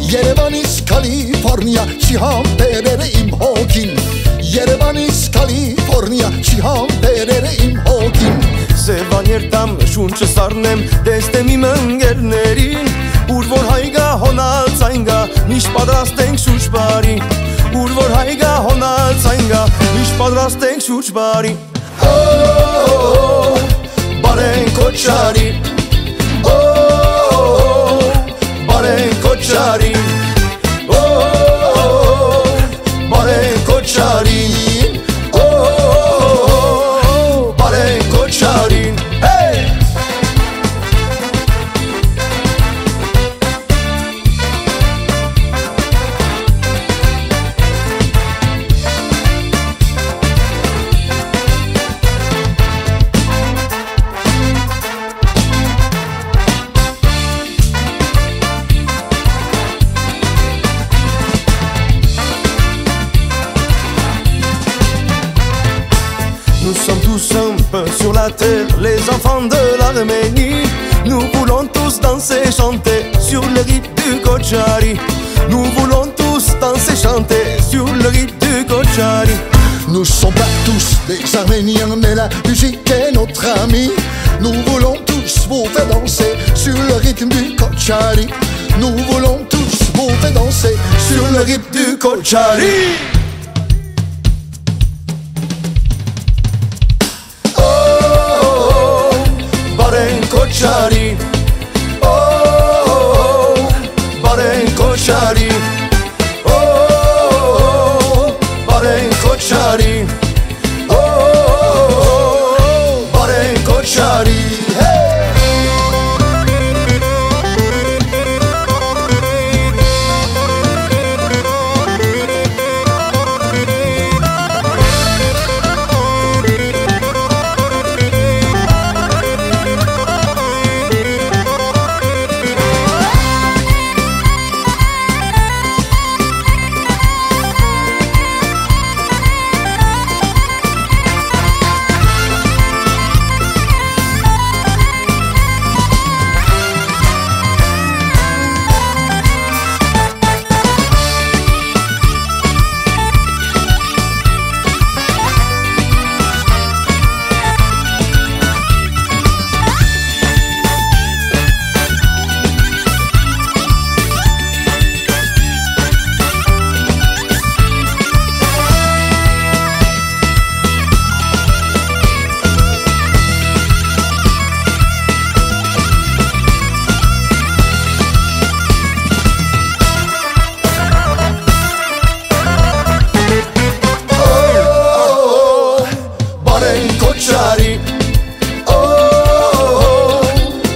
Yerevanis California Cihan perere im hokin Yerevanis California Cihan perere im hokin Սևան երտամ շունչը սառնեմ դեստեմ իմ ընկերներին Ուր որ հայգա հոնալ ցայնգա միշտ պատրաստ ենք շուրջը բարի Ուր որ հայգա հոնալ ցայնգա միշտ պատրաստ ենք շուրջը բարի Բարեն կոչարի Բարեն կոչարի Բարեն կոչարի Nous sommes tous un peu sur la terre, les enfants de l'Arménie. Nous voulons tous danser, chanter sur le rythme du Kochari. Nous voulons tous danser, chanter sur le rythme du Kochari. Nous sommes pas tous des Arméniens, mais la musique est notre amie. Nous voulons tous vous faire danser sur le rythme du Kochari. Nous voulons tous vous faire danser sur le rythme du Kochari. Kochari, Baren Kochari, Baren Kochari, Baren Kochari.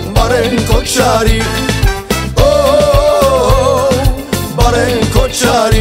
Baren Kochari, Baren Kochari.